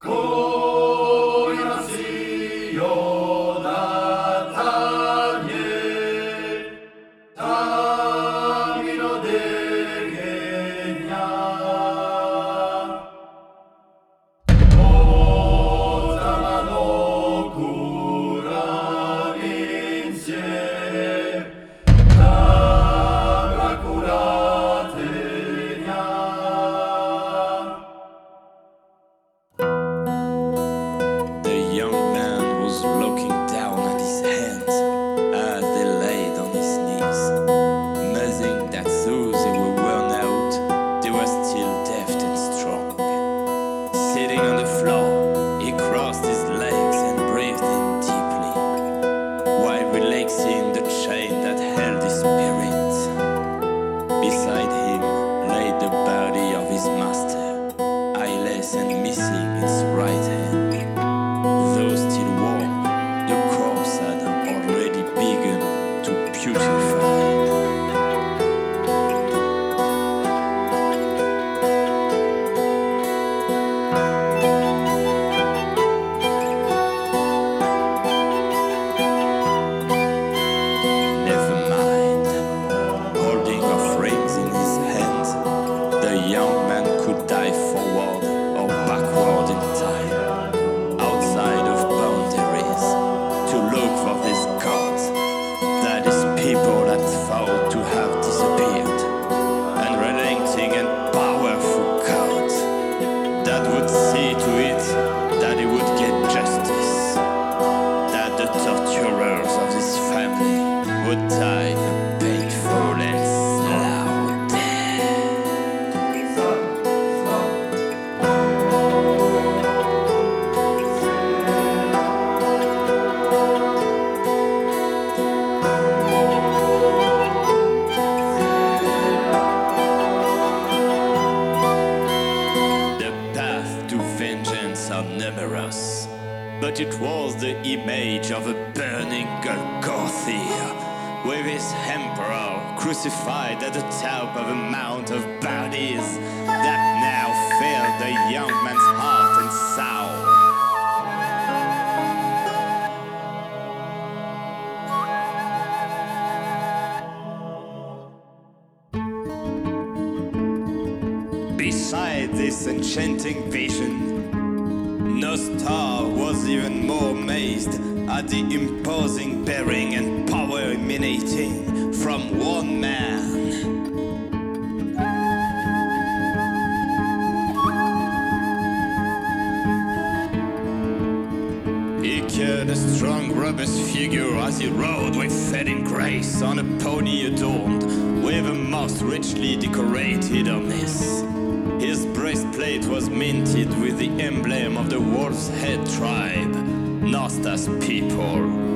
Koronacjo natanie, tamino degenia. Otamano kuravincie, tam akuratenia. The young man was looking down at his hands as they laid on his knees, amazing that though they were worn out, they were still deft and strong. Sitting on the floor, he crossed his legs and breathed in deeply, while relaxing the chain that held his spirit. Beside him lay the body of his master, eyeless and missing its right hand. Though still warm, the corpse had already begun to putrefy. Never mind, holding offerings in his hands, the young man could dive forward or backward in time, outside of boundaries, to look for these gods, that is people that vowed to have disappeared, unrelenting and powerful gods, that would see to it that he would get justice, that the torturers of this family would die a painful and slow death. The paths to vengeance are numerous, but it was the image of a burning Golgotha, with his emperor crucified at the top of a mount of bodies that now filled the young man's heart and soul. Beside this enchanting vision, no star was even more amazed at the imposing bearing and power emanating from one man. He carried a strong, robust figure as he rode with fading grace on a pony adorned with a most richly decorated harness. His breastplate was minted with the emblem of the Wolf's Head tribe, Nosta's people.